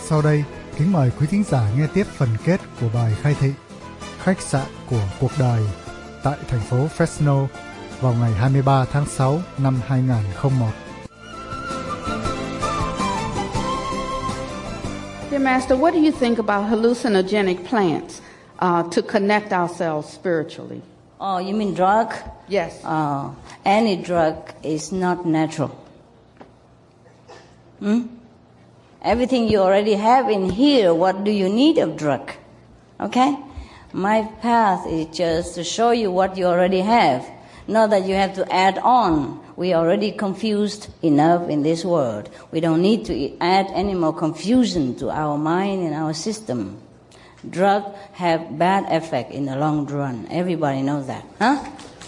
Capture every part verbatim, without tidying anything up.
Sau đây, kính mời quý thính giả nghe tiếp phần kết của bài khai thị Khách sạn của cuộc đời tại thành phố Fresno vào ngày hai mươi ba tháng sáu năm hai nghìn không trăm lẻ một. Dear Master, what do you think about hallucinogenic plants uh, to connect ourselves spiritually? Oh, you mean drug? Yes. Uh, any drug is not natural. Hmm? Everything you already have in here, what do you need of drug? Okay? My path is just to show you what you already have, not that you have to add on. We are already confused enough in this world. We don't need to add any more confusion to our mind and our system. Drugs have bad effect in the long run. Everybody knows that. Huh?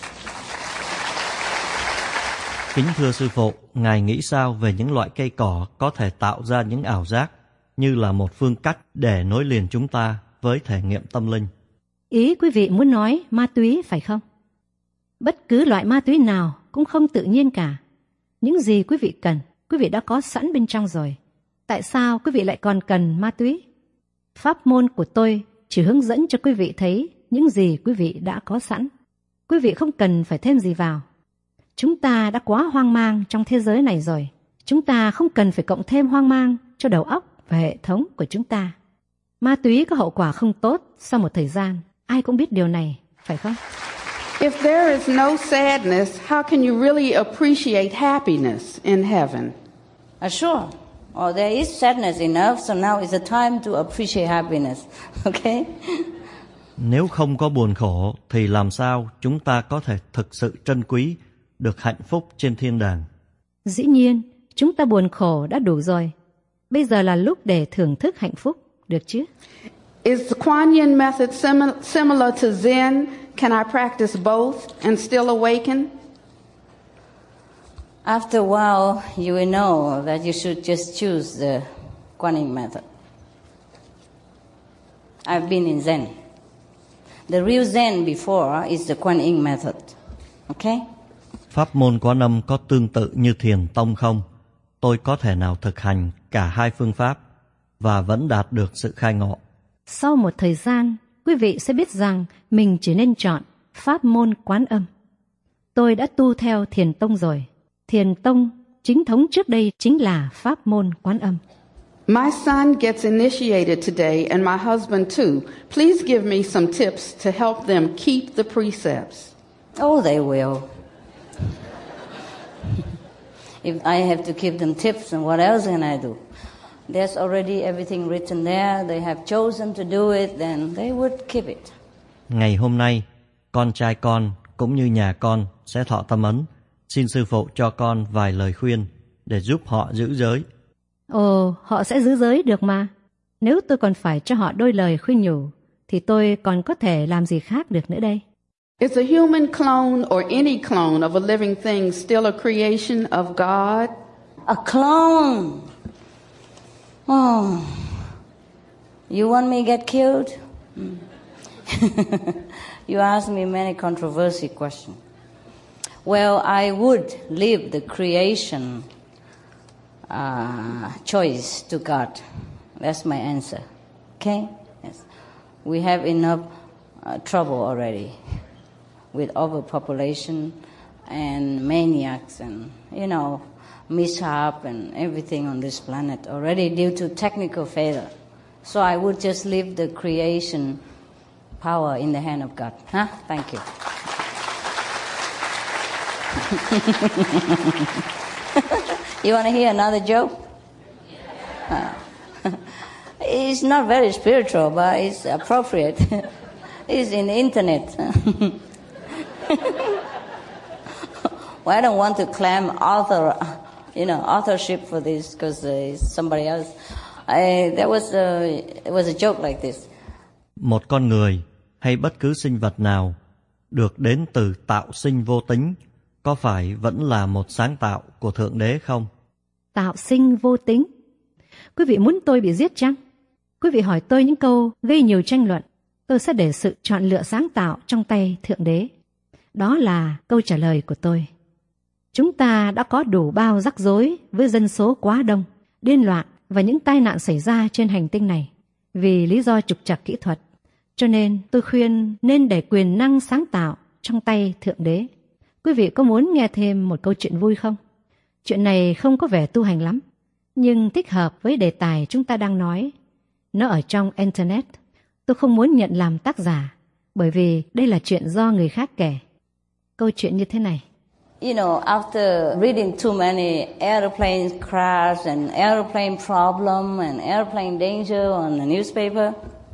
Kính thưa sư phụ, Ngài nghĩ sao về những loại cây cỏ có thể tạo ra những ảo giác như là một phương cách để nối liền chúng ta với thể nghiệm tâm linh? Ý quý vị muốn nói ma túy phải không? Bất cứ loại ma túy nào cũng không tự nhiên cả. Những gì quý vị cần, quý vị đã có sẵn bên trong rồi. Tại sao quý vị lại còn cần ma túy? Pháp môn của tôi chỉ hướng dẫn cho quý vị thấy những gì quý vị đã có sẵn. Quý vị không cần phải thêm gì vào. Chúng ta đã quá hoang mang trong thế giới này rồi. Chúng ta không cần phải cộng thêm hoang mang cho đầu óc và hệ thống của chúng ta. Ma túy có hậu quả không tốt sau một thời gian. Ai cũng biết điều này, phải không? If there is no sadness, how can you really appreciate happiness in heaven? Uh, sure. Oh, there is sadness enough, so now is the time to appreciate happiness. Okay? Nếu không có buồn khổ, thì làm sao chúng ta có thể thực sự trân quý được hạnh phúc trên thiên đàng? Dĩ nhiên, chúng ta buồn khổ đã đủ rồi. Bây giờ là lúc để thưởng thức hạnh phúc, được chứ? Is the Kuan Yin method sim- similar to Zen? Can I practice both and still awaken? After a while, you will know that you should just choose the Kuan Yin method. I've been in Zen. The real Zen before is the Kuan Yin method. Okay? Pháp môn Quán Âm có tương tự như Thiền Tông không? Tôi có thể nào thực hành cả hai phương pháp và vẫn đạt được sự khai ngộ? Sau một thời gian, quý vị sẽ biết rằng mình chỉ nên chọn pháp môn Quán Âm. Tôi đã tu theo Thiền Tông rồi. Thiền Tông chính thống trước đây chính là pháp môn Quán Âm. My son gets initiated today and my husband too. Please give me some tips to help them keep the precepts. Oh, they will. If I have to give them tips, then what else can I do? There's already everything written there. They have chosen to do it, then they would keep it. Ngày hôm nay, con trai con cũng như nhà con sẽ thọ tâm ấn. Xin sư phụ cho con vài lời khuyên để giúp họ giữ giới. Ồ, họ sẽ giữ giới được mà. Nếu tôi còn phải cho họ đôi lời khuyên nhủ, thì tôi còn có thể làm gì khác được nữa đây? Is a human clone or any clone of a living thing still a creation of God? A clone? Oh, you want me to get killed? Mm. You ask me many controversial questions. Well, I would leave the creation uh, choice to God. That's my answer. Okay? Yes. We have enough uh, trouble already with overpopulation and maniacs and, you know, mishap and everything on this planet already due to technical failure. So I would just leave the creation power in the hand of God. Huh? Thank you. You want to hear another joke? Uh, it's not very spiritual, but it's appropriate. It's in the internet. Well, I don't want to claim author, you know, authorship for this because uh, it's somebody else. I, there was a, it was a joke like this. Một con người hay bất cứ sinh vật nào được đến từ tạo sinh vô tính có phải vẫn là một sáng tạo của Thượng Đế không? Tạo sinh vô tính? Quý vị muốn tôi bị giết chăng? Quý vị hỏi tôi những câu gây nhiều tranh luận. Tôi sẽ để sự chọn lựa sáng tạo trong tay Thượng Đế. Đó là câu trả lời của tôi. Chúng ta đã có đủ bao rắc rối với dân số quá đông, điên loạn và những tai nạn xảy ra trên hành tinh này vì lý do trục trặc kỹ thuật. Cho nên tôi khuyên nên để quyền năng sáng tạo trong tay Thượng Đế. Quý vị có muốn nghe thêm một câu chuyện vui không? Chuyện này không có vẻ tu hành lắm, nhưng thích hợp với đề tài chúng ta đang nói. Nó ở trong Internet. Tôi không muốn nhận làm tác giả, bởi vì đây là chuyện do người khác kể. Câu chuyện như thế này. You know, after reading too many airplane crash and airplane problem and airplane danger on the newspaper,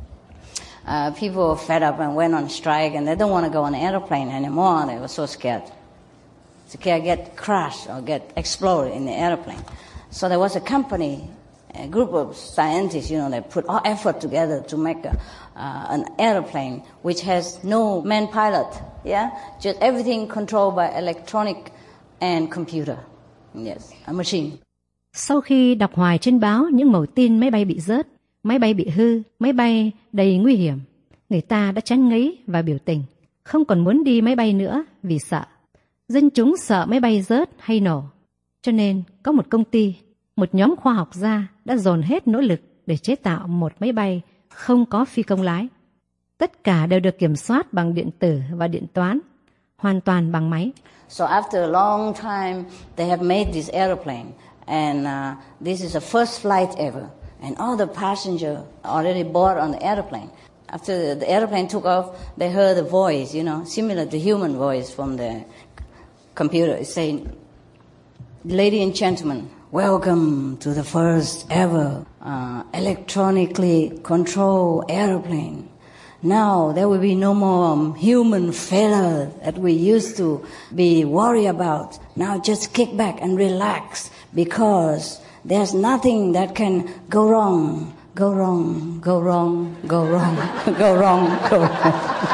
uh, people were fed up and went on strike, and they don't want to go on an airplane anymore. They were so scared. Scared get crashed or get exploded in the airplane. So there was a company, a group of scientists, you know, they put all effort together to make a, uh, an airplane which has no man pilot, yeah? Just everything controlled by electronic and computer. Yes, a machine. Sau khi đọc hoài trên báo những mẩu tin máy bay bị rớt, máy bay bị hư, máy bay đầy nguy hiểm, người ta đã chán ngấy và biểu tình, không còn muốn đi máy bay nữa vì sợ. Dân chúng sợ máy bay rớt hay nổ. Cho nên có một công ty, một nhóm khoa học gia đã dồn hết nỗ lực để chế tạo một máy bay không có phi công lái. Tất cả đều được kiểm soát bằng điện tử và điện toán, hoàn toàn bằng máy. So after a long time, they have made this airplane, and uh, this is the first flight ever. And all the passengers already board on the airplane. After the, the airplane took off, they heard the voice, you know, similar to human voice from the computer saying, "Ladies and gentlemen, welcome to the first ever uh, electronically controlled airplane. Now there will be no more um, human failure that we used to be worried about. Now just kick back and relax because there's nothing that can go wrong, go wrong, go wrong, go wrong, go wrong, go wrong."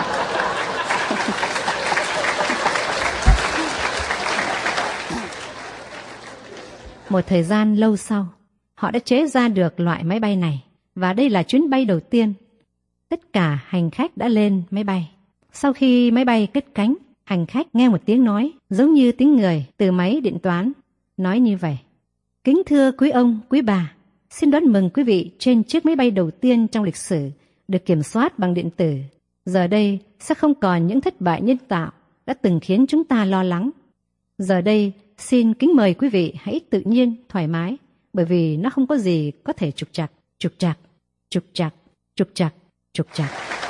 Một thời gian lâu sau, họ đã chế ra được loại máy bay này, và đây là chuyến bay đầu tiên. Tất cả hành khách đã lên máy bay. Sau khi máy bay cất cánh, hành khách nghe một tiếng nói giống như tiếng người từ máy điện toán, nói như vậy: "Kính thưa quý ông, quý bà, xin đón mừng quý vị trên chiếc máy bay đầu tiên trong lịch sử được kiểm soát bằng điện tử. Giờ đây sẽ không còn những thất bại nhân tạo đã từng khiến chúng ta lo lắng. Giờ đây, xin kính mời quý vị hãy tự nhiên, thoải mái, bởi vì nó không có gì có thể trục trặc, trục trặc, trục trặc, trục trặc, trục trặc."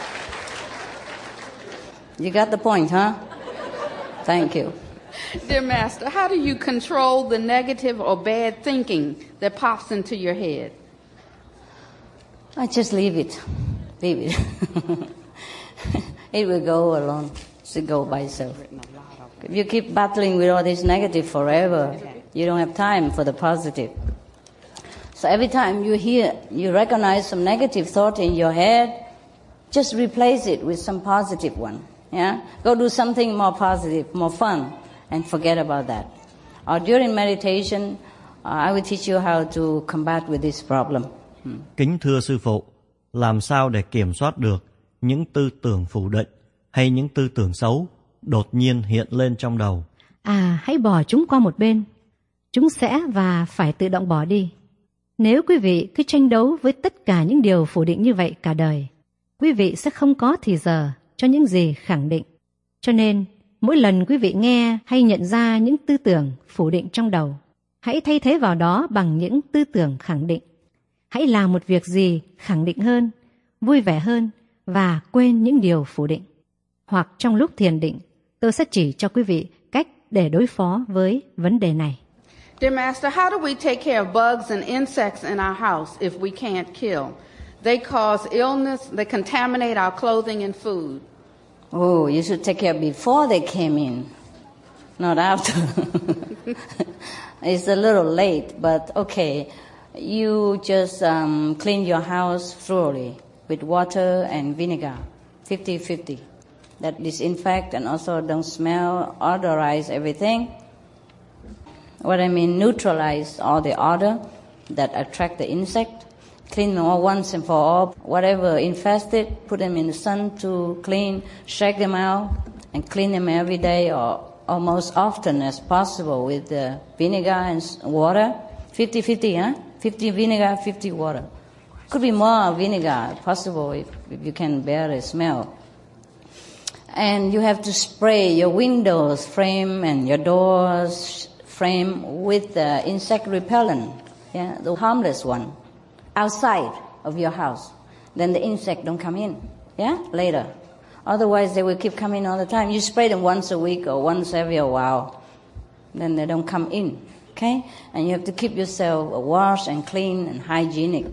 You got the point, huh? Thank you. Dear Master, how do you control the negative or bad thinking that pops into your head? I just leave it. Leave it. It will go alone. It will go by itself. If you keep battling with all this negative forever, you don't have time for the positive. So every time you hear, you recognize some negative thought in your head, just replace it with some positive one. Yeah? Go do something more positive, more fun, and forget about that. Or during meditation, uh, I will teach you how to combat with this problem. Hmm. Kính thưa sư phụ, làm sao để kiểm soát được những tư tưởng phủ định hay những tư tưởng xấu đột nhiên hiện lên trong đầu? À, hãy bỏ chúng qua một bên. Chúng sẽ và phải tự động bỏ đi. Nếu quý vị cứ tranh đấu với tất cả những điều phủ định như vậy cả đời, quý vị sẽ không có thì giờ cho những gì khẳng định. Cho nên, mỗi lần quý vị nghe hay nhận ra những tư tưởng phủ định trong đầu, hãy thay thế vào đó bằng những tư tưởng khẳng định. Hãy làm một việc gì khẳng định hơn, vui vẻ hơn và quên những điều phủ định. Hoặc trong lúc thiền định, tôi sẽ chỉ cho quý vị cách để đối phó với vấn đề này. Dear Master, how do we take care of bugs and insects in our house if we can't kill? They cause illness, they contaminate our clothing and food. Oh, you should take care before they came in, not after. It's a little late, but okay. You just um, clean your house thoroughly with water and vinegar, fifty fifty. That disinfect and also don't smell, odorize everything. What I mean, neutralize all the odor that attract the insect. Clean them all once and for all. Whatever infested, put them in the sun to clean, shake them out, and clean them every day or almost often as possible with the vinegar and water. fifty fifty, huh? fifty vinegar, fifty water. Could be more vinegar, possible, if, if you can bear the smell. And you have to spray your windows frame and your doors frame with the insect repellent, yeah, the harmless one, outside of your house. Then the insect don't come in, yeah, later. Otherwise, they will keep coming all the time. You spray them once a week or once every a while. Then they don't come in, okay? And you have to keep yourself washed and clean and hygienic.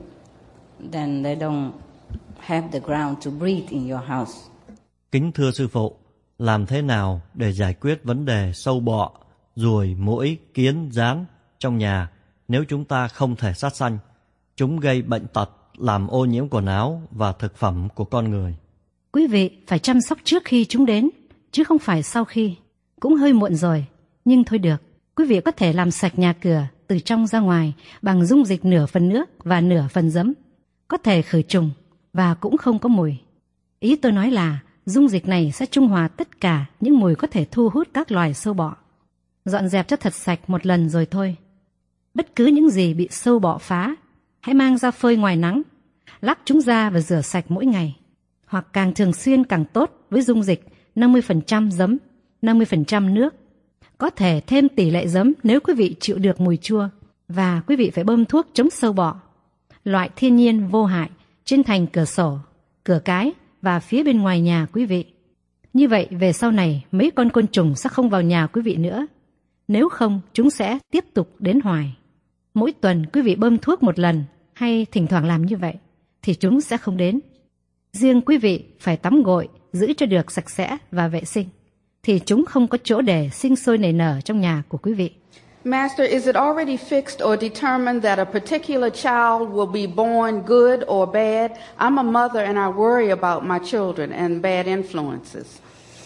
Then they don't have the ground to breathe in your house. Kính thưa sư phụ, làm thế nào để giải quyết vấn đề sâu bọ, ruồi, muỗi, kiến, gián trong nhà nếu chúng ta không thể sát sanh? Chúng gây bệnh tật, làm ô nhiễm quần áo và thực phẩm của con người. Quý vị phải chăm sóc trước khi chúng đến, chứ không phải sau khi. Cũng hơi muộn rồi, nhưng thôi được. Quý vị có thể làm sạch nhà cửa từ trong ra ngoài bằng dung dịch nửa phần nước và nửa phần giấm. Có thể khử trùng và cũng không có mùi. Ý tôi nói là dung dịch này sẽ trung hòa tất cả những mùi có thể thu hút các loài sâu bọ. Dọn dẹp cho thật sạch một lần rồi thôi. Bất cứ những gì bị sâu bọ phá, hãy mang ra phơi ngoài nắng, lắc chúng ra và rửa sạch mỗi ngày. Hoặc càng thường xuyên càng tốt với dung dịch năm mươi phần trăm giấm, năm mươi phần trăm nước. Có thể thêm tỷ lệ giấm nếu quý vị chịu được mùi chua. Và quý vị phải bơm thuốc chống sâu bọ, loại thiên nhiên vô hại, trên thành cửa sổ, cửa cái và phía bên ngoài nhà quý vị. Như vậy về sau này mấy con côn trùng sẽ không vào nhà quý vị nữa. Nếu không, chúng sẽ tiếp tục đến hoài. Mỗi tuần quý vị bơm thuốc một lần hay thỉnh thoảng làm như vậy thì chúng sẽ không đến. Riêng quý vị phải tắm gội, giữ cho được sạch sẽ và vệ sinh, thì chúng không có chỗ để sinh sôi nảy nở trong nhà của quý vị. Master, is it already fixed or determined that a particular child will be born good or bad? I'm a mother and I worry about my children and bad influences.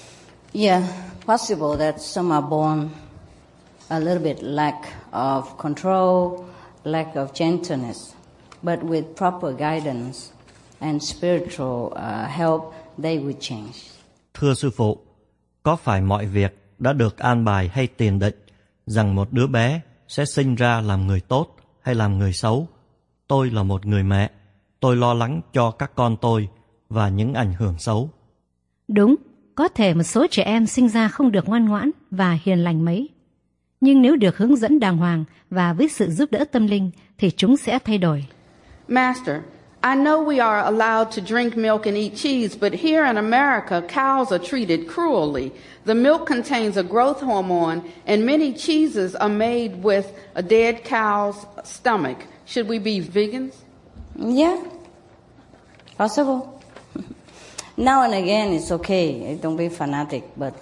Yeah, possible that some are born a little bit lack of control, lack of gentleness, but with proper guidance and spiritual uh, help, they will change. Thưa sư phụ, có phải mọi việc đã được an bài hay tiền định rằng một đứa bé sẽ sinh ra làm người tốt hay làm người xấu? Tôi là một người mẹ, tôi lo lắng cho các con tôi và những ảnh hưởng xấu. Đúng, có thể một số trẻ em sinh ra không được ngoan ngoãn và hiền lành mấy. Nhưng nếu được hướng dẫn đàng hoàng và với sự giúp đỡ tâm linh thì chúng sẽ thay đổi. Master, I know we are allowed to drink milk and eat cheese, but here in America, cows are treated cruelly. The milk contains a growth hormone, and many cheeses are made with a dead cow's stomach. Should we be vegans? Yeah, possible. Now and again, it's okay. Don't be fanatic, but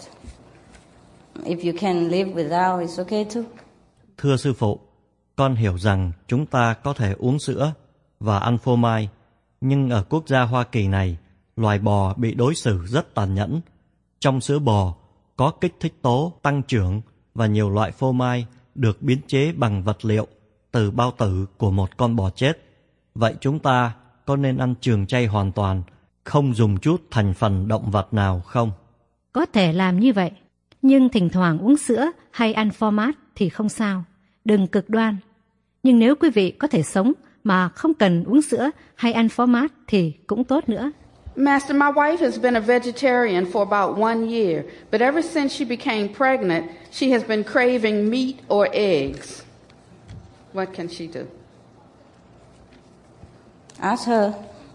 if you can live without, it's okay too. Thưa sư phụ, con hiểu rằng chúng ta có thể uống sữa và ăn phô mai, nhưng ở quốc gia Hoa Kỳ này, loài bò bị đối xử rất tàn nhẫn. Trong sữa bò có kích thích tố tăng trưởng và nhiều loại phô mai được biến chế bằng vật liệu từ bao tử của một con bò chết. Vậy chúng ta có nên ăn trường chay hoàn toàn, không dùng chút thành phần động vật nào không? Có thể làm như vậy, nhưng thỉnh thoảng uống sữa hay ăn format thì không sao. Đừng cực đoan. Nhưng nếu quý vị có thể sống mà không cần uống sữa hay ăn format thì cũng tốt nữa. Master, my wife has been a vegetarian for about one year, but ever since she became pregnant, she has been craving meat or eggs. What can she do? Ask her.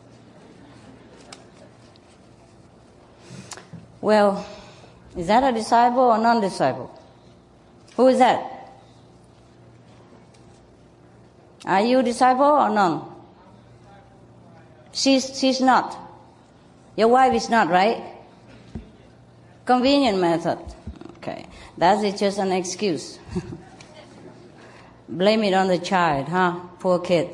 Well, is that a disciple or non-disciple? Who is that? Are you a disciple or none? She's, she's not. Your wife is not, right? Convenient method. Okay. That is just an excuse. Blame it on the child, huh? Poor kid.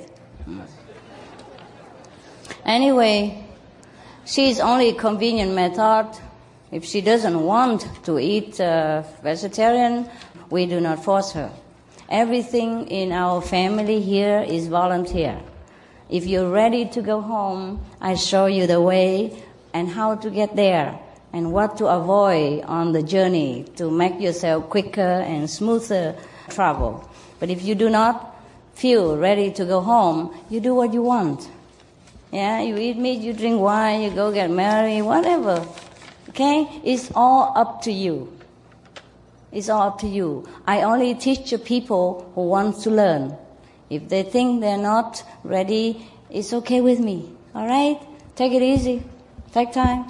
Anyway, she's only a convenient method. If she doesn't want to eat uh, vegetarian, we do not force her. Everything in our family here is volunteer. If you're ready to go home, I show you the way and how to get there and what to avoid on the journey to make yourself quicker and smoother travel. But if you do not, feel ready to go home, you do what you want. Yeah, you eat meat, you drink wine, you go get married, whatever. Okay? It's all up to you. It's all up to you. I only teach the people who want to learn. If they think they're not ready, it's okay with me. All right? Take it easy. Take time.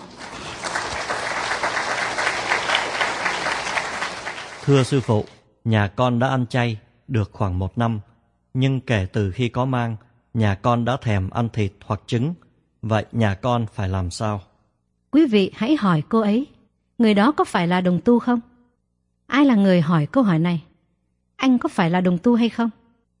Thưa sư phụ, nhà con đã ăn chay được khoảng một năm, nhưng kể từ khi có mang, nhà con đã thèm ăn thịt hoặc trứng. Vậy nhà con phải làm sao? Quý vị hãy hỏi cô ấy, người đó có phải là đồng tu không? Ai là người hỏi câu hỏi này? Anh có phải là đồng tu hay không?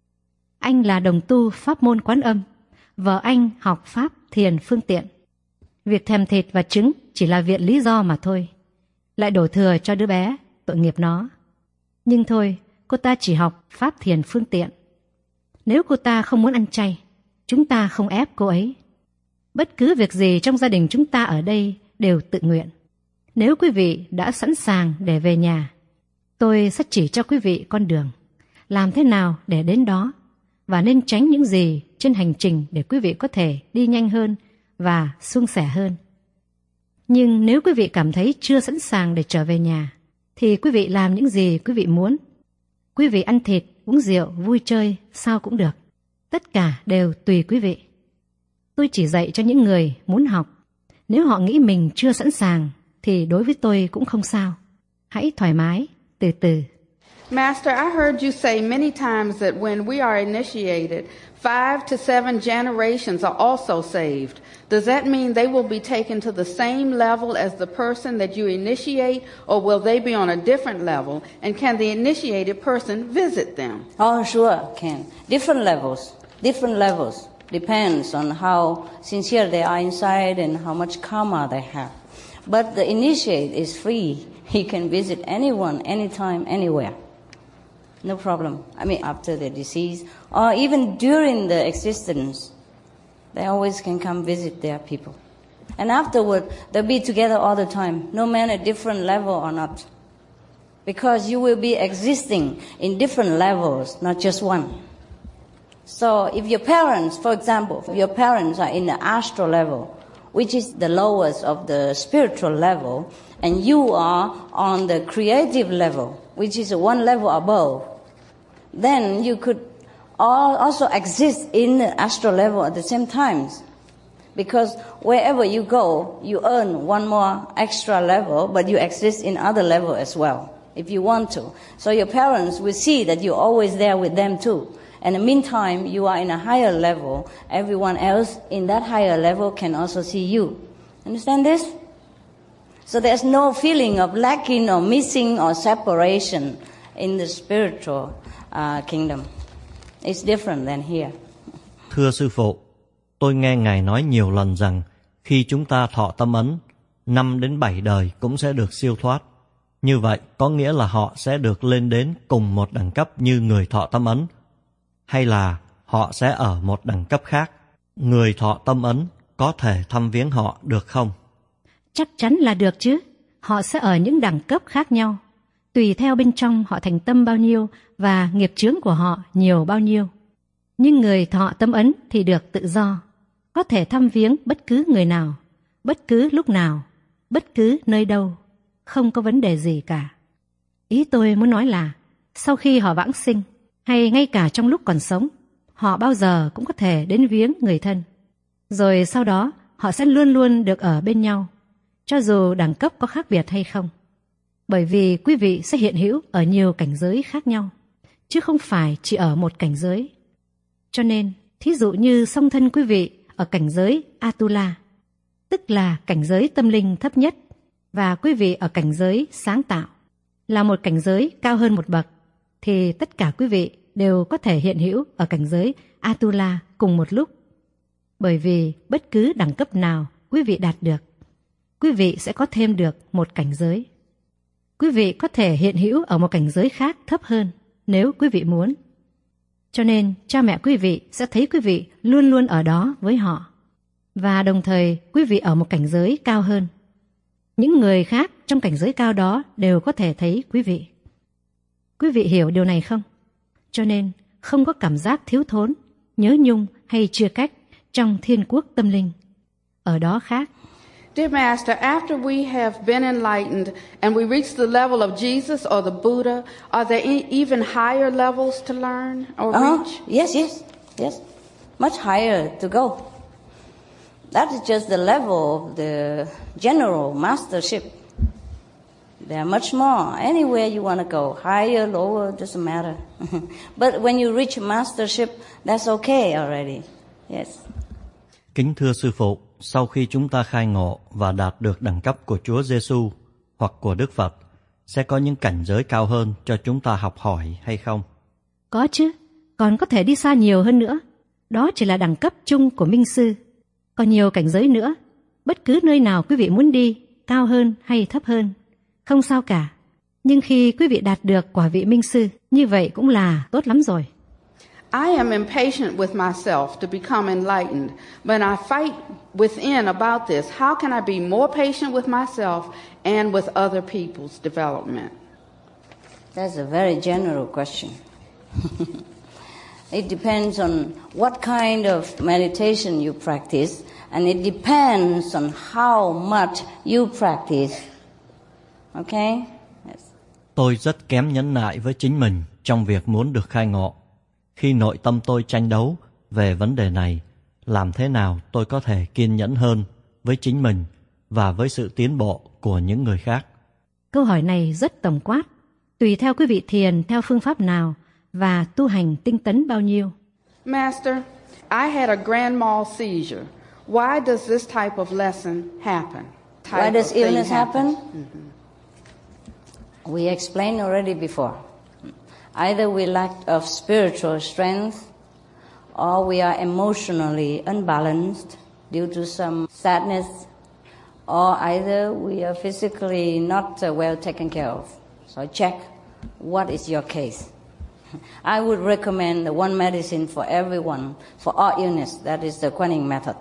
Anh là đồng tu pháp môn Quán Âm. Vợ anh học pháp thiền phương tiện. Việc thèm thịt và trứng chỉ là viện lý do mà thôi. Lại đổ thừa cho đứa bé, tội nghiệp nó. Nhưng thôi, cô ta chỉ học pháp thiền phương tiện. Nếu cô ta không muốn ăn chay, chúng ta không ép cô ấy. Bất cứ việc gì trong gia đình chúng ta ở đây đều tự nguyện. Nếu quý vị đã sẵn sàng để về nhà, tôi sẽ chỉ cho quý vị con đường, làm thế nào để đến đó, và nên tránh những gì trên hành trình để quý vị có thể đi nhanh hơn và suôn sẻ hơn. Nhưng nếu quý vị cảm thấy chưa sẵn sàng để trở về nhà, thì quý vị làm những gì quý vị muốn. Quý vị ăn thịt, uống rượu, vui chơi, sao cũng được. Tất cả đều tùy quý vị. Tôi chỉ dạy cho những người muốn học. Nếu họ nghĩ mình chưa sẵn sàng, thì đối với tôi cũng không sao. Hãy thoải mái, từ từ. Master, I heard you say many times that when we are initiated, five to seven generations are also saved. Does that mean they will be taken to the same level as the person that you initiate, or will they be on a different level? And can the initiated person visit them? Oh, sure, can. Different levels. Different levels. Depends on how sincere they are inside and how much karma they have. But the initiate is free. He can visit anyone, anytime, anywhere. No problem. I mean, after the decease, or even during the existence, they always can come visit their people. And afterward, they'll be together all the time, no matter different level or not. Because you will be existing in different levels, not just one. So if your parents, for example, if your parents are in the astral level, which is the lowest of the spiritual level, and you are on the creative level, which is one level above, then you could also exist in the astral level at the same time. Because wherever you go, you earn one more extra level, but you exist in other level as well, if you want to. So your parents will see that you're always there with them too. And in the meantime, you are in a higher level. Everyone else in that higher level can also see you. Understand this? So there's no feeling of lacking or missing or separation in the spiritual uh, kingdom. It's different than here. Thưa sư phụ, tôi nghe Ngài nói nhiều lần rằng khi chúng ta thọ tâm ấn, năm đến bảy đời cũng sẽ được siêu thoát. Như vậy có nghĩa là họ sẽ được lên đến cùng một đẳng cấp như người thọ tâm ấn, hay là họ sẽ ở một đẳng cấp khác? Người thọ tâm ấn có thể thăm viếng họ được không? Chắc chắn là được chứ. Họ sẽ ở những đẳng cấp khác nhau, tùy theo bên trong họ thành tâm bao nhiêu và nghiệp chướng của họ nhiều bao nhiêu. Nhưng người thọ tâm ấn thì được tự do, có thể thăm viếng bất cứ người nào, bất cứ lúc nào, bất cứ nơi đâu, không có vấn đề gì cả. Ý tôi muốn nói là sau khi họ vãng sinh, hay ngay cả trong lúc còn sống, họ bao giờ cũng có thể đến viếng người thân. Rồi sau đó họ sẽ luôn luôn được ở bên nhau, cho dù đẳng cấp có khác biệt hay không. Bởi vì quý vị sẽ hiện hữu ở nhiều cảnh giới khác nhau, chứ không phải chỉ ở một cảnh giới. Cho nên, thí dụ như song thân quý vị ở cảnh giới Atula, tức là cảnh giới tâm linh thấp nhất, và quý vị ở cảnh giới sáng tạo, là một cảnh giới cao hơn một bậc, thì tất cả quý vị đều có thể hiện hữu ở cảnh giới Atula cùng một lúc. Bởi vì bất cứ đẳng cấp nào quý vị đạt được, quý vị sẽ có thêm được một cảnh giới. Quý vị có thể hiện hữu ở một cảnh giới khác thấp hơn nếu quý vị muốn. Cho nên cha mẹ quý vị sẽ thấy quý vị luôn luôn ở đó với họ. Và đồng thời quý vị ở một cảnh giới cao hơn. Những người khác trong cảnh giới cao đó đều có thể thấy quý vị. Quý vị hiểu điều này không? Cho nên không có cảm giác thiếu thốn, nhớ nhung hay chia cách trong thiên quốc tâm linh. Ở đó khác. Dear Master, after we have been enlightened and we reach the level of Jesus or the Buddha, are there e- even higher levels to learn or Uh-huh. reach? Yes, yes, yes. Much higher to go. That is just the level of the general mastership. There are much more. Anywhere you want to go, higher, lower, doesn't matter. But when you reach mastership, that's okay already. Yes. Kính thưa Sư Phụ, sau khi chúng ta khai ngộ và đạt được đẳng cấp của Chúa Giêsu hoặc của Đức Phật, sẽ có những cảnh giới cao hơn cho chúng ta học hỏi hay không? Có chứ, còn có thể đi xa nhiều hơn nữa. Đó chỉ là đẳng cấp chung của Minh Sư. Còn nhiều cảnh giới nữa, bất cứ nơi nào quý vị muốn đi, cao hơn hay thấp hơn, không sao cả. Nhưng khi quý vị đạt được quả vị Minh Sư, như vậy cũng là tốt lắm rồi. I am impatient with myself to become enlightened, but I fight within about this. How can I be more patient with myself and with other people's development? That's a very general question. It depends on what kind of meditation you practice, and it depends on how much you practice. Okay? Yes. Tôi rất kém nhẫn nại với chính mình trong việc muốn được khai ngộ. Khi nội tâm tôi tranh đấu về vấn đề này, làm thế nào tôi có thể kiên nhẫn hơn với chính mình và với sự tiến bộ của những người khác? Câu hỏi này rất tổng quát, tùy theo quý vị thiền theo phương pháp nào và tu hành tinh tấn bao nhiêu. Master, I had a grand mal seizure. Why does this type of lesson happen? Type Why does of thing illness happen? Mm-hmm. We explained already before. Either we lack of spiritual strength, or we are emotionally unbalanced due to some sadness, or either we are physically not uh, well taken care of. So check what is your case. I would recommend the one medicine for everyone, for all illness. That is the Kuan Yin method.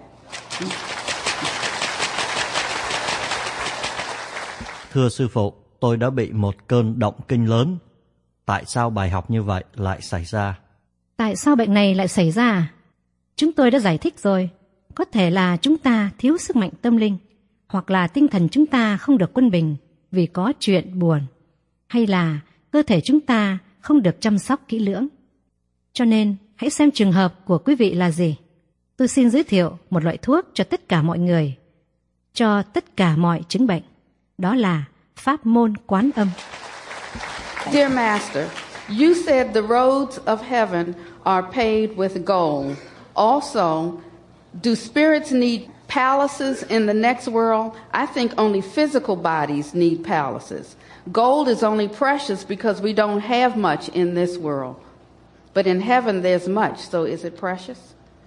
Thưa Sư Phụ, tôi đã bị một cơn động kinh lớn. Tại sao bài học như vậy lại xảy ra? Tại sao bệnh này lại xảy ra à? Chúng tôi đã giải thích rồi. Có thể là chúng ta thiếu sức mạnh tâm linh, hoặc là tinh thần chúng ta không được quân bình vì có chuyện buồn, hay là cơ thể chúng ta không được chăm sóc kỹ lưỡng. Cho nên, hãy xem trường hợp của quý vị là gì. Tôi xin giới thiệu một loại thuốc cho tất cả mọi người, cho tất cả mọi chứng bệnh. Đó là pháp môn Quán Âm. Dear Master, you said the roads of heaven are paved with gold. Also, do spirits need palaces in the next world? I think only physical bodies need palaces. Gold is only precious because we don't have much in this world. But in heaven there's much, so is it precious?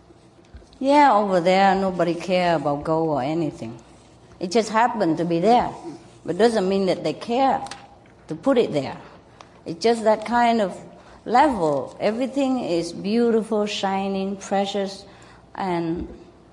Yeah, over there nobody care about gold or anything. It just happened to be there. But doesn't mean that they care to put it there. It's just that kind of level. Everything is beautiful, shining, precious, and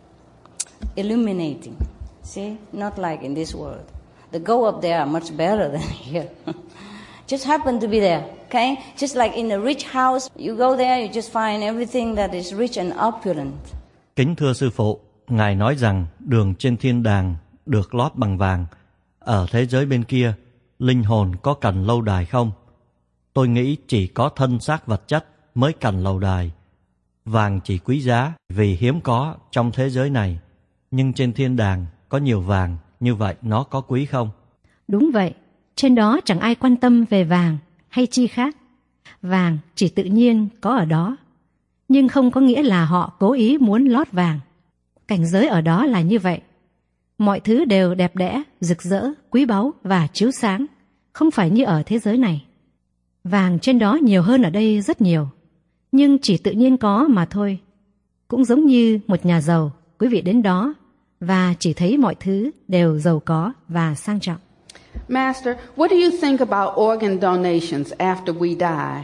illuminating. See? Not like in this world. The gold up there are much better than here. Just happen to be there, okay? Just like in a rich house, you go there, you just find everything that is rich and opulent. Kính thưa Sư Phụ, Ngài nói rằng đường trên thiên đàng được lót bằng vàng. Ở thế giới bên kia, linh hồn có cần lâu đài không? Tôi nghĩ chỉ có thân xác vật chất mới cần lâu đài. Vàng chỉ quý giá vì hiếm có trong thế giới này. Nhưng trên thiên đàng có nhiều vàng, như vậy nó có quý không? Đúng vậy, trên đó chẳng ai quan tâm về vàng hay chi khác. Vàng chỉ tự nhiên có ở đó, nhưng không có nghĩa là họ cố ý muốn lót vàng. Cảnh giới ở đó là như vậy. Mọi thứ đều đẹp đẽ, rực rỡ, quý báu và chiếu sáng, không phải như ở thế giới này. Vàng trên đó nhiều hơn ở đây rất nhiều, nhưng chỉ tự nhiên có mà thôi. Cũng giống như một nhà giàu, quý vị đến đó và chỉ thấy mọi thứ đều giàu có và sang trọng. Master, what do you think about organ donations after we die?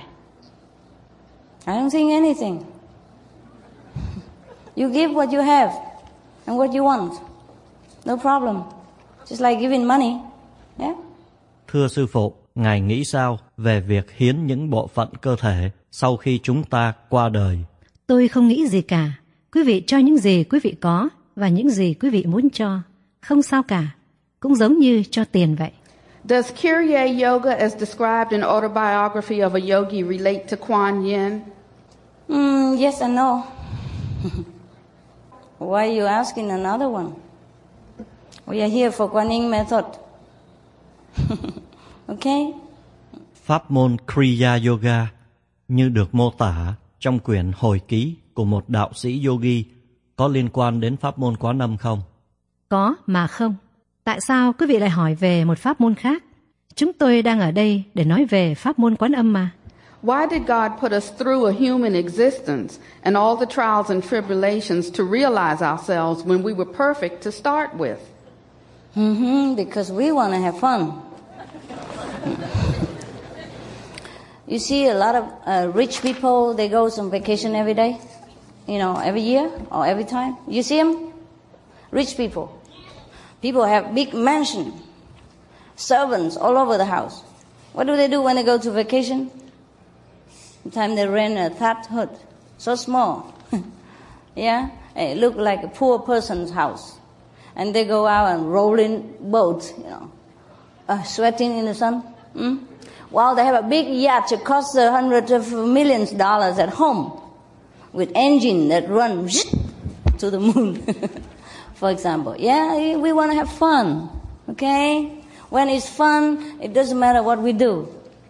I don't think anything. You give what you have and what you want. No problem. Just like giving money. Yeah? Thưa Sư Phụ, Ngài nghĩ sao về việc hiến những bộ phận cơ thể sau khi chúng ta qua đời? Tôi không nghĩ gì cả. Quý vị cho những gì quý vị có và những gì quý vị muốn cho. Không sao cả. Cũng giống như cho tiền vậy. Does Kriya Yoga as described in Autobiography of a Yogi relate to Kuan Yin? Mm, yes and no. Why are you asking another one? We are here for Kuan Yin method. Okay? Pháp môn Kriya Yoga như được mô tả trong quyển hồi ký của một đạo sĩ yogi có liên quan đến pháp môn Quán Âm không? Có mà không. Tại sao quý vị lại hỏi về một pháp môn khác? Chúng tôi đang ở đây để nói về pháp môn Quán Âm mà. Why did God put us through a human existence and all the trials and tribulations to realize ourselves when we were perfect to start with? Mm-hmm, because we want to have fun. You see a lot of uh, rich people, they go on vacation every day, you know, every year or every time. You see them? Rich people. People have big mansion, servants all over the house. What do they do when they go to vacation? Sometimes they rent a thatched hut, so small. Yeah, it look like a poor person's house. And they go out and roll in boats, you know, uh, sweating in the sun. Mm? While they have a big yacht, it costs uh, hundreds of millions of dollars at home, with engine that run to the moon. For example, yeah, we want to have fun, okay? When it's fun, it doesn't matter what we do.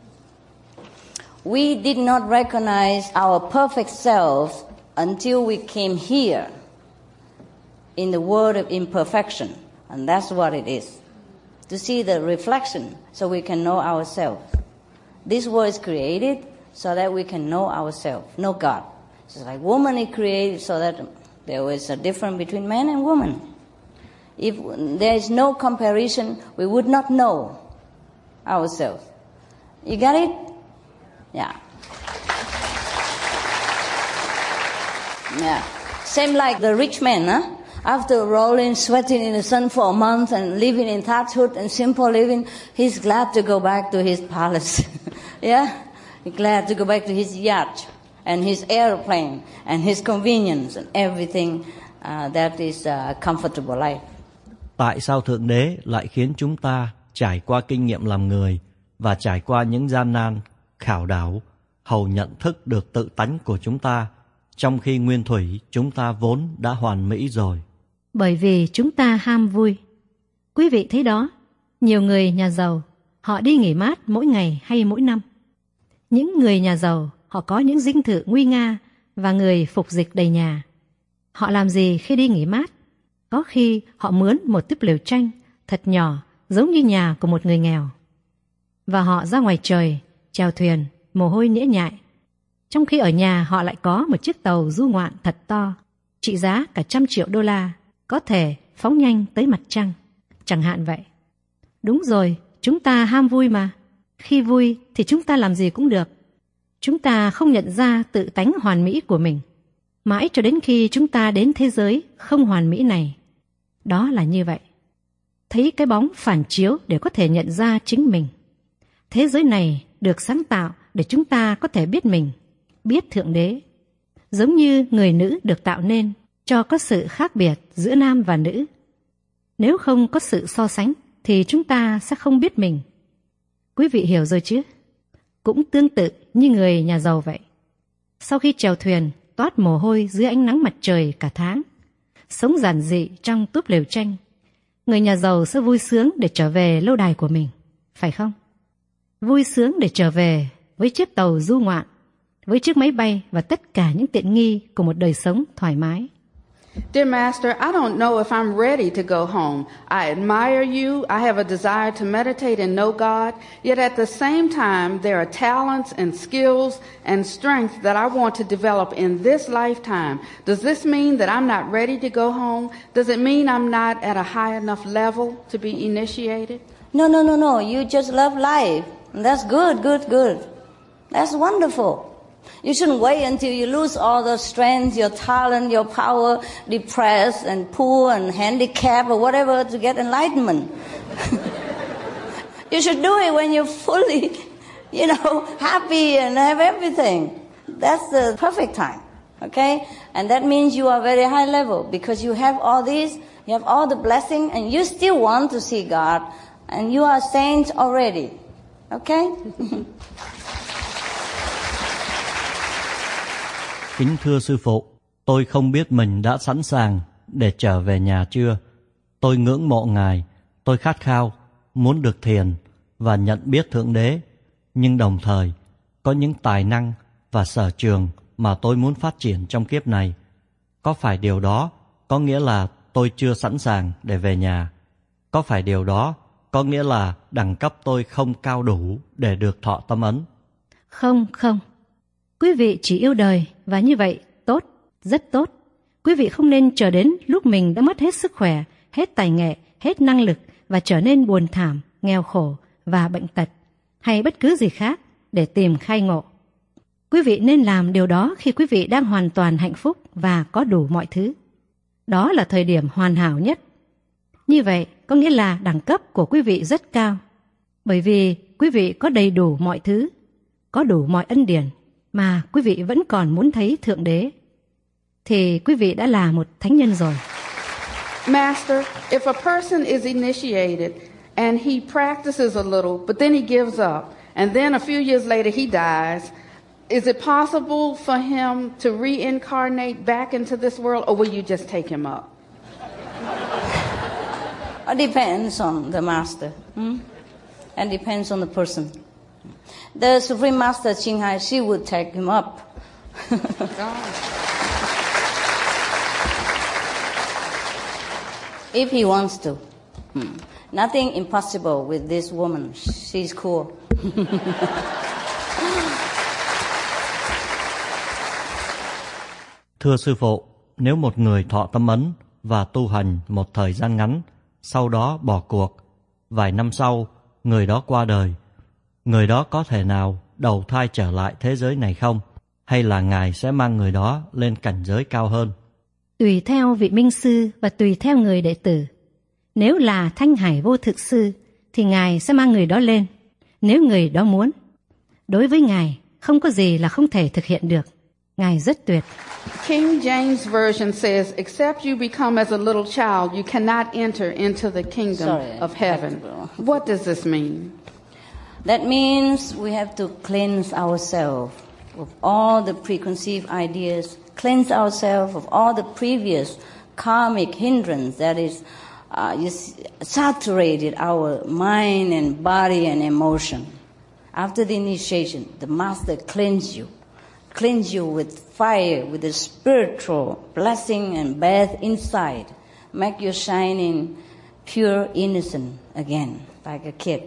We did not recognize our perfect self until we came here in the world of imperfection, and that's what it is. To see the reflection so we can know ourselves. This world is created so that we can know ourselves, know God. It's like woman is created so that there is a difference between man and woman. If there is no comparison, we would not know ourselves. You got it? Yeah. Yeah. Same like the rich man, huh? After rolling, sweating in the sun for a month and living in thatched hut and simple living, he's glad to go back to his palace. Yeah? He's glad to go back to his yacht and his airplane and his convenience and everything uh, that is a comfortable life. Tại sao Thượng Đế lại khiến chúng ta trải qua kinh nghiệm làm người và trải qua những gian nan, khảo đảo, hầu nhận thức được tự tánh của chúng ta, trong khi nguyên thủy chúng ta vốn đã hoàn mỹ rồi? Bởi vì chúng ta ham vui. Quý vị thấy đó, nhiều người nhà giàu, họ đi nghỉ mát mỗi ngày hay mỗi năm. Những người nhà giàu, họ có những dinh thự nguy nga và người phục dịch đầy nhà. Họ làm gì khi đi nghỉ mát? Có khi họ mướn một túp lều tranh thật nhỏ, giống như nhà của một người nghèo. Và họ ra ngoài trời, chèo thuyền, mồ hôi nhễ nhại. Trong khi ở nhà họ lại có một chiếc tàu du ngoạn thật to, trị giá cả trăm triệu đô la, có thể phóng nhanh tới mặt trăng, chẳng hạn vậy. Đúng rồi, chúng ta ham vui mà. Khi vui thì chúng ta làm gì cũng được. Chúng ta không nhận ra tự tánh hoàn mỹ của mình, mãi cho đến khi chúng ta đến thế giới không hoàn mỹ này. Đó là như vậy. Thấy cái bóng phản chiếu để có thể nhận ra chính mình. Thế giới này được sáng tạo để chúng ta có thể biết mình, biết Thượng Đế. Giống như người nữ được tạo nên cho có sự khác biệt giữa nam và nữ. Nếu không có sự so sánh thì chúng ta sẽ không biết mình. Quý vị hiểu rồi chứ? Cũng tương tự như người nhà giàu vậy. Sau khi chèo thuyền, toát mồ hôi dưới ánh nắng mặt trời cả tháng, sống giản dị trong túp lều tranh, người nhà giàu sẽ vui sướng để trở về lâu đài của mình, phải không? Vui sướng để trở về với chiếc tàu du ngoạn, với chiếc máy bay và tất cả những tiện nghi của một đời sống thoải mái. Dear Master, I don't know if I'm ready to go home. I admire you. I have a desire to meditate and know God. Yet at the same time, there are talents and skills and strength that I want to develop in this lifetime. Does this mean that I'm not ready to go home? Does it mean I'm not at a high enough level to be initiated? No, no, no, no. You just love life. That's good, good, good. That's wonderful. You shouldn't wait until you lose all the strength, your talent, your power, depressed and poor and handicapped or whatever to get enlightenment. You should do it when you're fully, you know, happy and have everything. That's the perfect time, okay? And that means you are very high level because you have all these, you have all the blessing, and you still want to see God, and you are saints already, okay? Kính thưa sư phụ, tôi không biết mình đã sẵn sàng để trở về nhà chưa. Tôi ngưỡng mộ Ngài, tôi khát khao, muốn được thiền và nhận biết Thượng Đế. Nhưng đồng thời, có những tài năng và sở trường mà tôi muốn phát triển trong kiếp này. Có phải điều đó có nghĩa là tôi chưa sẵn sàng để về nhà? Có phải điều đó có nghĩa là đẳng cấp tôi không cao đủ để được thọ tâm ấn? Không, không. Quý vị chỉ yêu đời và như vậy tốt, rất tốt. Quý vị không nên chờ đến lúc mình đã mất hết sức khỏe, hết tài nghệ, hết năng lực và trở nên buồn thảm, nghèo khổ và bệnh tật hay bất cứ gì khác để tìm khai ngộ. Quý vị nên làm điều đó khi quý vị đang hoàn toàn hạnh phúc và có đủ mọi thứ. Đó là thời điểm hoàn hảo nhất. Như vậy có nghĩa là đẳng cấp của quý vị rất cao, bởi vì quý vị có đầy đủ mọi thứ, có đủ mọi ân điển mà quý vị vẫn còn muốn thấy Thượng Đế, thì quý vị đã là một thánh nhân rồi. Master, if a person is initiated and he practices a little, but then he gives up, and then a few years later he dies, is it possible for him to reincarnate back into this world, or will you just take him up? It depends on the master. Hmm? And depends on the person. The Supreme Master Ching Hai, she would take him up. If he wants to. Hmm. Nothing impossible with this woman. She's cool. Thưa sư phụ, nếu một người thọ tâm ấn và tu hành một thời gian ngắn, sau đó bỏ cuộc, vài năm sau, người đó qua đời, người đó có thể nào đầu thai trở lại thế giới này không? Hay là Ngài sẽ mang người đó lên cảnh giới cao hơn? Tùy theo vị minh sư và tùy theo người đệ tử. Nếu là Thanh Hải Vô Thực Sư thì Ngài sẽ mang người đó lên, nếu người đó muốn. Đối với Ngài, không có gì là không thể thực hiện được. Ngài rất tuyệt. King James Version says, except you become as a little child, you cannot enter into the kingdom Sorry, of heaven. What does this mean? That means we have to cleanse ourselves of all the preconceived ideas, cleanse ourselves of all the previous karmic hindrance that is uh, just saturated our mind and body and emotion. After the initiation, the master cleanse you. Cleanse you with fire, with the spiritual blessing and bath inside. Make you shining pure innocent again, like a kid.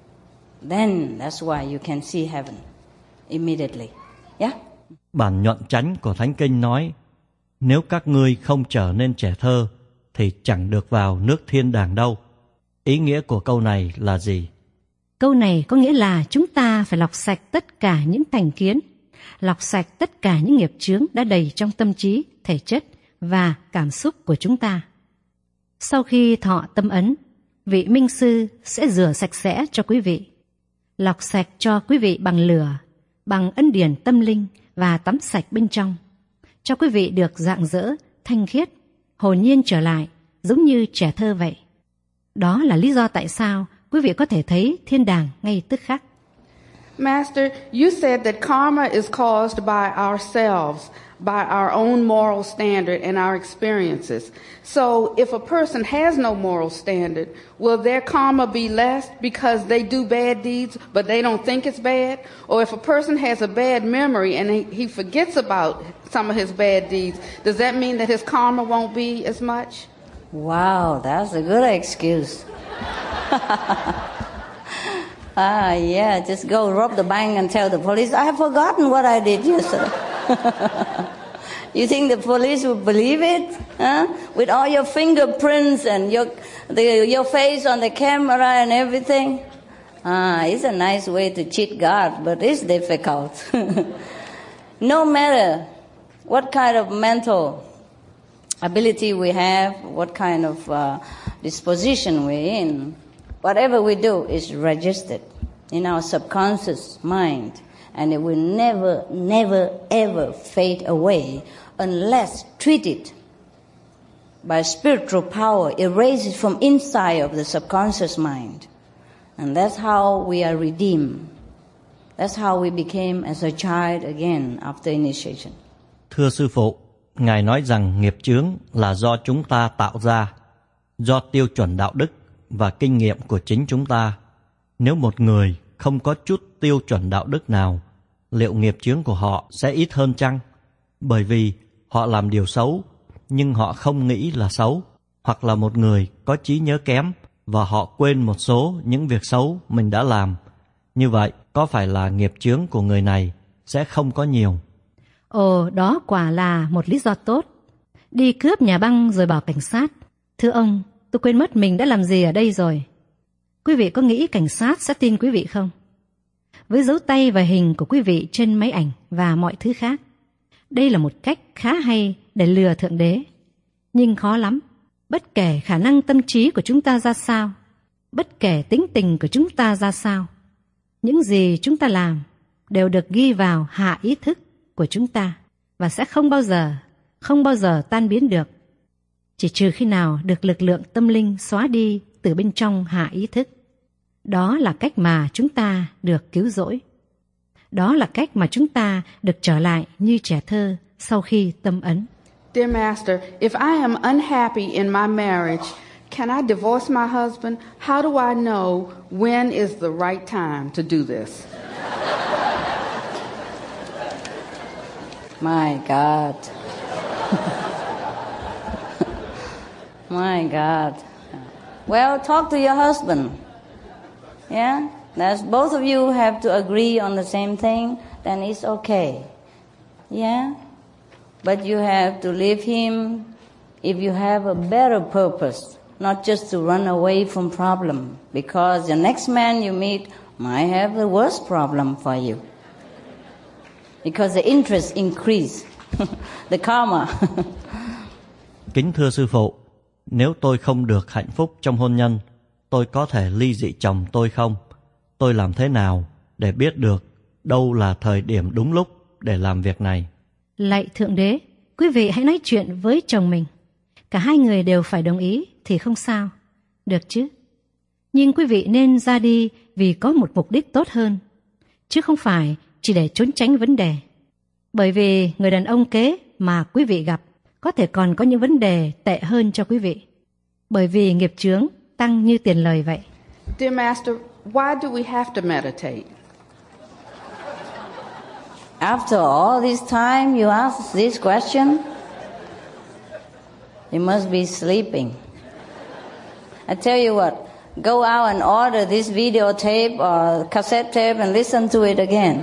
Then that's why you can see heaven immediately. Yeah? Bản nhuận chánh của Thánh Kinh nói, nếu các ngươi không trở nên trẻ thơ, thì chẳng được vào nước thiên đàng đâu. Ý nghĩa của câu này là gì? Câu này có nghĩa là chúng ta phải lọc sạch tất cả những thành kiến, lọc sạch tất cả những nghiệp chướng đã đầy trong tâm trí, thể chất và cảm xúc của chúng ta. Sau khi thọ tâm ấn, vị minh sư sẽ rửa sạch sẽ cho quý vị, lọc sạch cho quý vị bằng lửa, bằng ân điển tâm linh và tắm sạch bên trong, cho quý vị được rạng rỡ, thanh khiết, hồn nhiên trở lại, giống như trẻ thơ vậy. Đó là lý do tại sao quý vị có thể thấy thiên đàng ngay tức khắc. Master, you said that karma is caused by ourselves, by our own moral standard and our experiences. So if a person has no moral standard, will their karma be less because they do bad deeds but they don't think it's bad? Or if a person has a bad memory and he, he forgets about some of his bad deeds, does that mean that his karma won't be as much? Wow, that's a good excuse. Ah, yeah, just go rob the bank and tell the police, I have forgotten what I did yesterday. You think the police will believe it? Huh? With all your fingerprints and your the, your face on the camera and everything? Ah, it's a nice way to cheat God, but it's difficult. No matter what kind of mental ability we have, what kind of uh, disposition we're in, Whatever we do is registered in our subconscious mind, and it will never, never, ever fade away unless treated by spiritual power, erase it from inside of the subconscious mind. And that's how we are redeemed. That's how we became as a child again after initiation. Thưa Sư Phụ, Ngài nói rằng nghiệp chướng là do chúng ta tạo ra, do tiêu chuẩn đạo đức và kinh nghiệm của chính chúng ta. Nếu một người không có chút tiêu chuẩn đạo đức nào, liệu nghiệp chướng của họ sẽ ít hơn chăng? Bởi vì họ làm điều xấu, nhưng họ không nghĩ là xấu, hoặc là một người có trí nhớ kém và họ quên một số những việc xấu mình đã làm. Như vậy, có phải là nghiệp chướng của người này sẽ không có nhiều? Ồ, đó quả là một lý do tốt. Đi cướp nhà băng rồi bảo cảnh sát: thưa ông, tôi quên mất mình đã làm gì ở đây rồi. Quý vị có nghĩ cảnh sát sẽ tin quý vị không? Với dấu tay và hình của quý vị trên máy ảnh và mọi thứ khác, đây là một cách khá hay để lừa Thượng Đế. Nhưng khó lắm. Bất kể khả năng tâm trí của chúng ta ra sao, bất kể tính tình của chúng ta ra sao, những gì chúng ta làm đều được ghi vào hạ ý thức của chúng ta và sẽ không bao giờ, không bao giờ tan biến được, chỉ trừ khi nào được lực lượng tâm linh xóa đi từ bên trong hạ ý thức. Đó là cách mà chúng ta được cứu rỗi. Đó là cách mà chúng ta được trở lại như trẻ thơ sau khi tâm ấn. Dear Master, if I am unhappy in my marriage, can I divorce my husband? How do I know when is the right time to do this? My God. My God. Well, talk to your husband. Yeah? That's, both of you have to agree on the same thing, then it's okay. Yeah? But you have to leave him if you have a better purpose, not just to run away from problem, because the next man you meet might have the worst problem for you. Because the interest increase, the karma. Kính thưa Sư Phụ, nếu tôi không được hạnh phúc trong hôn nhân, tôi có thể ly dị chồng tôi không? Tôi làm thế nào để biết được đâu là thời điểm đúng lúc để làm việc này? Lạy Thượng Đế, quý vị hãy nói chuyện với chồng mình. Cả hai người đều phải đồng ý thì không sao, được chứ? Nhưng quý vị nên ra đi vì có một mục đích tốt hơn, chứ không phải chỉ để trốn tránh vấn đề. Bởi vì người đàn ông kế mà quý vị gặp có thể còn có những vấn đề tệ hơn cho quý vị. Bởi vì nghiệp chướng tăng như tiền lời vậy. Dear Master, why do we have to meditate? After all this time you ask this question, you must be sleeping. I tell you what, go out and order this video tape or cassette tape and listen to it again.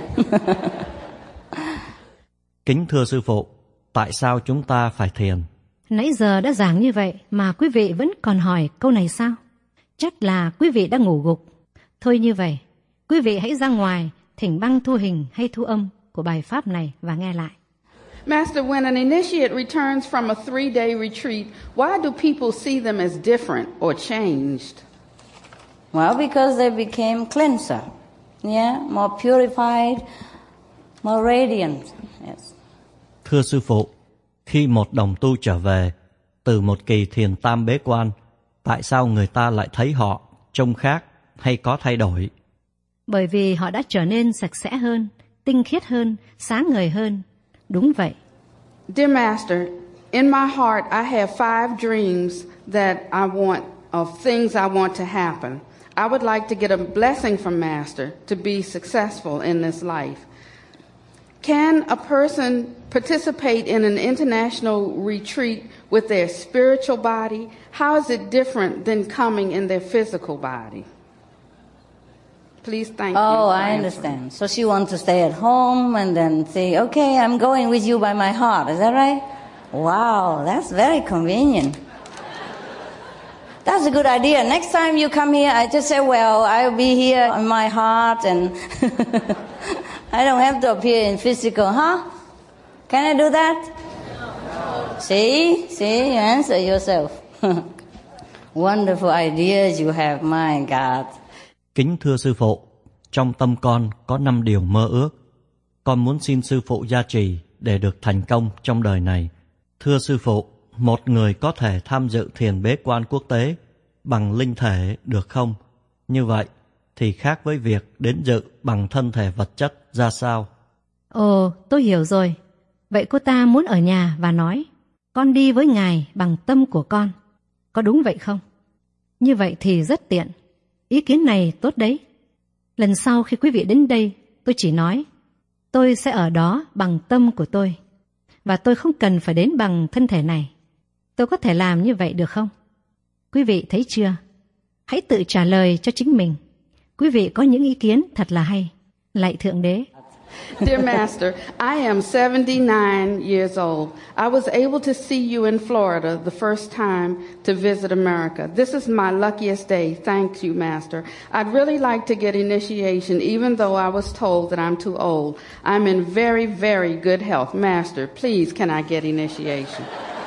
Kính thưa Sư Phụ, tại sao chúng ta phải thiền? Nãy giờ đã giảng như vậy mà quý vị vẫn còn hỏi câu này sao? Chắc là quý vị đã ngủ gục. Thôi như vậy, quý vị hãy ra ngoài thỉnh băng thu hình hay thu âm của bài pháp này và nghe lại. Master, when an initiate returns from a three-day retreat, why do people see them as different or changed? Well, because they became cleanser, yeah, more purified, more radiant. Yes. Thưa Sư Phụ, khi một đồng tu trở về từ một kỳ thiền tam bế quan, tại sao người ta lại thấy họ trông khác hay có thay đổi? Bởi vì họ đã trở nên sạch sẽ hơn, tinh khiết hơn, sáng ngời hơn. Đúng vậy. Dear Master, in my heart I have five dreams that I want, of things I want to happen. I would like to get a blessing from Master to be successful in this life. Can a person participate in an international retreat with their spiritual body? How is it different than coming in their physical body? Please, thank oh, you. Oh, I understand. So she wants to stay at home and then say, okay, I'm going with you by my heart. Is that right? Wow, that's very convenient. That's a good idea. Next time you come here, I just say, well, I'll be here in my heart and I don't have to appear in physical, huh? Can I do that? See? See? You answer yourself. Wonderful ideas you have, my God. Kính thưa sư phụ, trong tâm con có năm điều mơ ước. Con muốn xin sư phụ gia trì để được thành công trong đời này. Thưa sư phụ, một người có thể tham dự thiền bế quan quốc tế bằng linh thể được không? Như vậy thì khác với việc đến dự bằng thân thể vật chất ra sao? Ồ, tôi hiểu rồi. Vậy cô ta muốn ở nhà và nói, con đi với Ngài bằng tâm của con. Có đúng vậy không? Như vậy thì rất tiện. Ý kiến này tốt đấy. Lần sau khi quý vị đến đây, tôi chỉ nói, tôi sẽ ở đó bằng tâm của tôi. Và tôi không cần phải đến bằng thân thể này. Tôi có thể làm như vậy được không? Quý vị thấy chưa? Hãy tự trả lời cho chính mình. Quý vị có những ý kiến thật là hay. Lạy Thượng Đế. Dear Master, I am seventy-nine years old. I was able to see you in Florida the first time to visit America. This is my luckiest day. Thank you, Master. I'd really like to get initiation, even though I was told that I'm too old. I'm in very, very good health. Master, please, can I get initiation?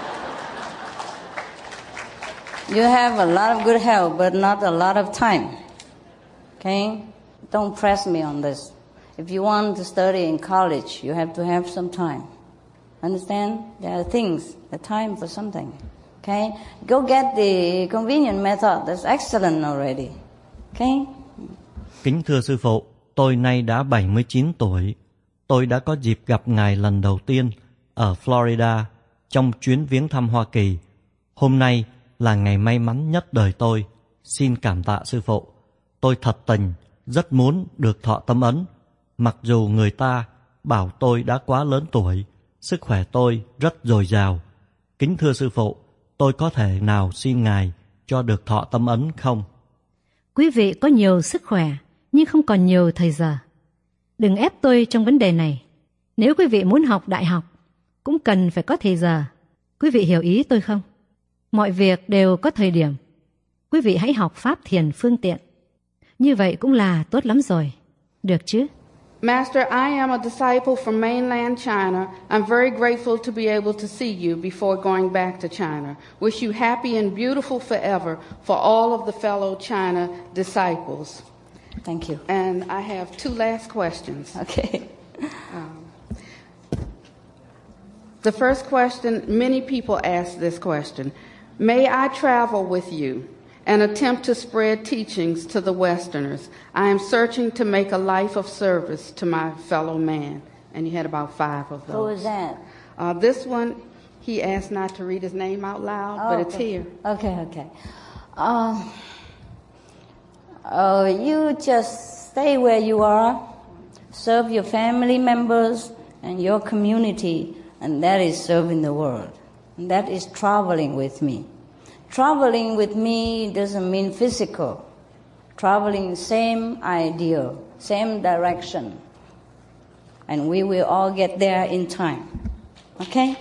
You have a lot of good health, but not a lot of time. Okay? Don't press me on this. If you want to study in college, you have to have some time. Understand? There are things, the time for something. Okay? Go get the convenient method. That's excellent already. Okay? Kính thưa sư phụ, tôi nay đã bảy mươi chín tuổi. Tôi đã có dịp gặp Ngài lần đầu tiên ở Florida trong chuyến viếng thăm Hoa Kỳ. Hôm nay là ngày may mắn nhất đời tôi. Xin cảm tạ sư phụ. Tôi thật tình rất muốn được thọ tâm ấn. Mặc dù người ta bảo tôi đã quá lớn tuổi, sức khỏe tôi rất dồi dào. Kính thưa sư phụ, tôi có thể nào xin Ngài cho được thọ tâm ấn không? Quý vị có nhiều sức khỏe, nhưng không còn nhiều thời giờ. Đừng ép tôi trong vấn đề này. Nếu quý vị muốn học đại học, cũng cần phải có thời giờ. Quý vị hiểu ý tôi không? Mọi việc đều có thời điểm. Quý vị hãy học pháp thiền phương tiện. Như vậy cũng là tốt lắm rồi. Được chứ? Master, I am a disciple from mainland China. I'm very grateful to be able to see you before going back to China. Wish you happy and beautiful forever for all of the fellow China disciples. Thank you. And I have two last questions. Okay. Um, the first question, many people ask this question. May I travel with you and attempt to spread teachings to the Westerners? I am searching to make a life of service to my fellow man. And you had about five of those. Who is that? Uh, this one, he asked not to read his name out loud, Oh, but it's okay. here. Okay, okay. Um, uh, you just stay where you are, serve your family members and your community, and that is serving the world. And that is traveling with me. Traveling with me doesn't mean physical. Traveling same idea, same direction. And we will all get there in time. Okay?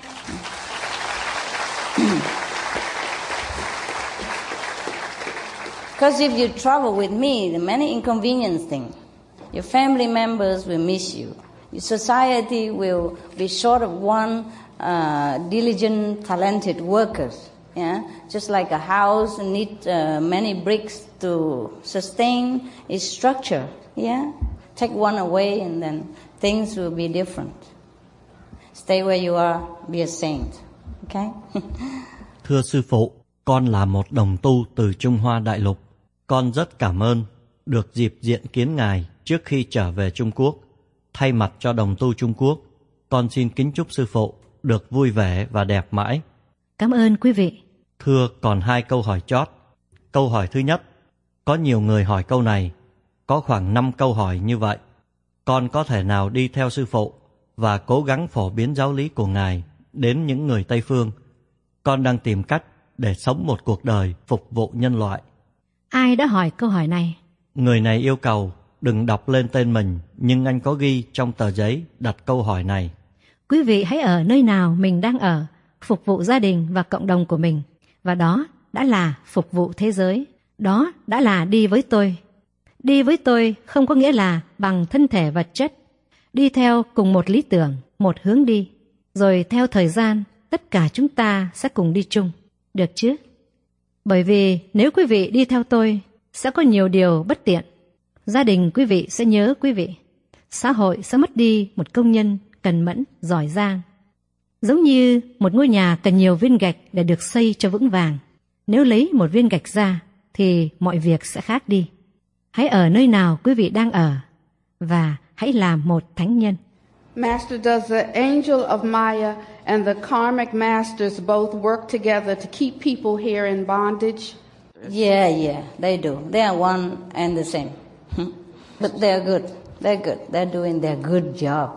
Because if you travel with me, the many inconvenience things. Your family members will miss you. Your society will be short of one uh, diligent, talented workers. Yeah, just like a house needs uh, many bricks to sustain its structure. Yeah, take one away and then things will be different. Stay where you are, be a saint. Okay? Thưa sư phụ, con là một đồng tu từ Trung Hoa Đại Lục. Con rất cảm ơn được dịp diện kiến Ngài trước khi trở về Trung Quốc. Thay mặt cho đồng tu Trung Quốc, con xin kính chúc sư phụ được vui vẻ và đẹp mãi. Cảm ơn quý vị. Thưa, còn hai câu hỏi chót. Câu hỏi thứ nhất, có nhiều người hỏi câu này, có khoảng năm câu hỏi như vậy. Con có thể nào đi theo sư phụ và cố gắng phổ biến giáo lý của Ngài đến những người Tây Phương? Con đang tìm cách để sống một cuộc đời phục vụ nhân loại. Ai đã hỏi câu hỏi này? Người này yêu cầu đừng đọc lên tên mình, nhưng anh có ghi trong tờ giấy đặt câu hỏi này. Quý vị hãy ở nơi nào mình đang ở, phục vụ gia đình và cộng đồng của mình. Và đó đã là phục vụ thế giới. Đó đã là đi với tôi. Đi với tôi không có nghĩa là bằng thân thể vật chất. Đi theo cùng một lý tưởng, một hướng đi. Rồi theo thời gian, tất cả chúng ta sẽ cùng đi chung. Được chứ? Bởi vì nếu quý vị đi theo tôi, sẽ có nhiều điều bất tiện. Gia đình quý vị sẽ nhớ quý vị. Xã hội sẽ mất đi một công nhân cần mẫn, giỏi giang. Giống như một ngôi nhà cần nhiều viên gạch để được xây cho vững vàng. Nếu lấy một viên gạch ra, thì mọi việc sẽ khác đi. Hãy ở nơi nào quý vị đang ở, và hãy làm một thánh nhân. Master, does the angel of Maya and the karmic masters both work together to keep people here in bondage? Yeah, yeah, they do. They are one and the same. But they're good. They're good. They're doing their good job.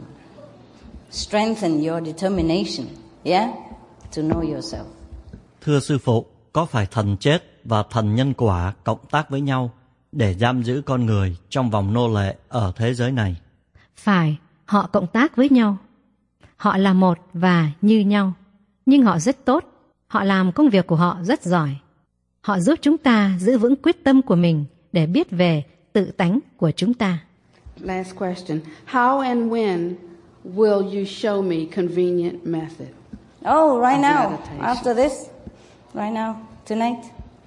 Strengthen your determination, yeah, to know yourself. Thưa sư phụ, có phải thần chết và thần nhân quả cộng tác với nhau để giam giữ con người trong vòng nô lệ ở thế giới này? Phải, họ cộng tác với nhau. Họ là một và như nhau, nhưng họ rất tốt. Họ làm công việc của họ rất giỏi. Họ giúp chúng ta giữ vững quyết tâm của mình để biết về tự tánh của chúng ta. Last question. How and when will you show me convenient method? Oh, right now, meditation? after this, right now, tonight.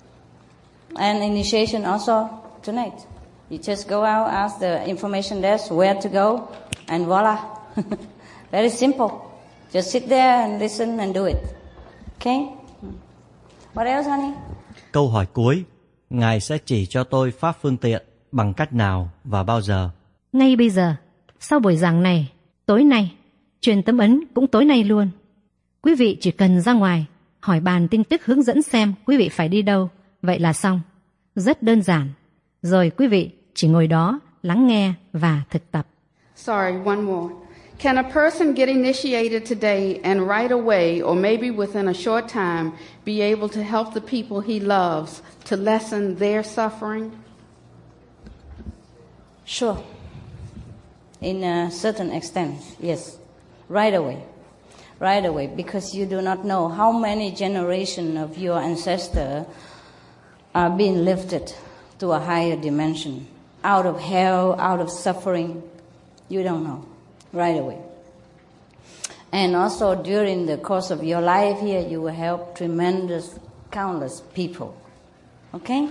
And initiation also tonight. You just go out, ask the information desk where to go, and voila. Very simple. Just sit there and listen and do it. Okay? What else, honey? Câu hỏi cuối, Ngài sẽ chỉ cho tôi pháp phương tiện bằng cách nào và bao giờ? Ngay bây giờ, sau buổi giảng này, tối nay, truyền tấm ấn cũng tối nay luôn. Quý vị chỉ cần ra ngoài, hỏi bàn tin tức hướng dẫn xem quý vị phải đi đâu, vậy là xong. Rất đơn giản. Rồi quý vị chỉ ngồi đó, lắng nghe và thực tập. Sorry, one more. Can a person get initiated today and right away, or maybe within a short time, be able to help the people he loves to lessen their suffering? Sure. In a certain extent, yes. Right away. Right away, because you do not know how many generations of your ancestors are being lifted to a higher dimension, out of hell, out of suffering. You don't know. Right away. And also during the course of your life here, you will help tremendous, countless people. Okay?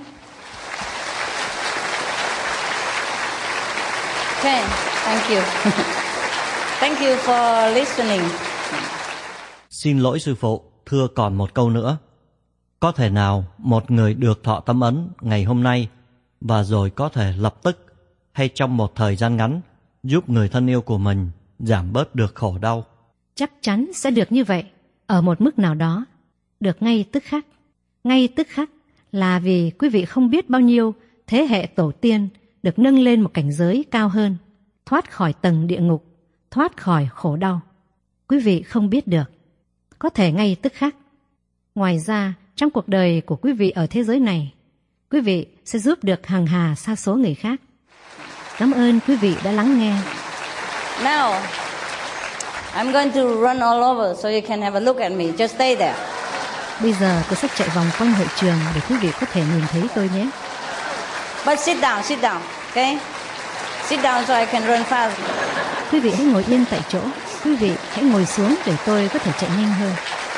Okay, thank you. Thank you for listening. Xin lỗi sư phụ, thưa còn một câu nữa. Có thể nào một người được thọ tâm ấn ngày hôm nay và rồi có thể lập tức hay trong một thời gian ngắn giúp người thân yêu của mình giảm bớt được khổ đau? Chắc chắn sẽ được như vậy, ở một mức nào đó. Được ngay tức khắc. Ngay tức khắc là vì quý vị không biết bao nhiêu thế hệ tổ tiên được nâng lên một cảnh giới cao hơn, thoát khỏi tầng địa ngục, thoát khỏi khổ đau. Quý vị không biết được. Có thể ngay tức khắc. Ngoài ra, trong cuộc đời của quý vị ở thế giới này, quý vị sẽ giúp được hàng hà sa số người khác. Cảm ơn quý vị đã lắng nghe. Now, I'm going to run all over so you can have a look at me. Just stay there. Bây giờ tôi sẽ chạy vòng quanh hội trường để quý vị có thể nhìn thấy tôi nhé. But sit down, sit down, okay? Sit down so I can run fast. Quý vị hãy ngồi yên tại chỗ. Quý vị hãy ngồi xuống để tôi có thể chạy nhanh hơn.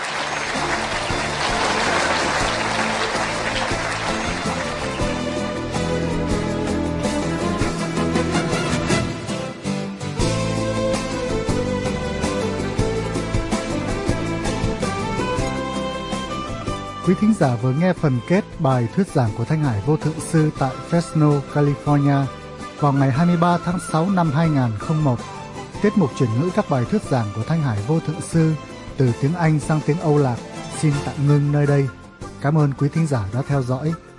Quý thính giả vừa nghe phần kết bài thuyết giảng của Thanh Hải Vô Thượng Sư tại Fresno, California vào ngày hai mươi ba tháng sáu năm hai nghìn không trăm lẻ một. Tiết mục chuyển ngữ các bài thuyết giảng của Thanh Hải Vô Thượng Sư từ tiếng Anh sang tiếng Âu Lạc xin tạm ngưng nơi đây. Cảm ơn quý thính giả đã theo dõi.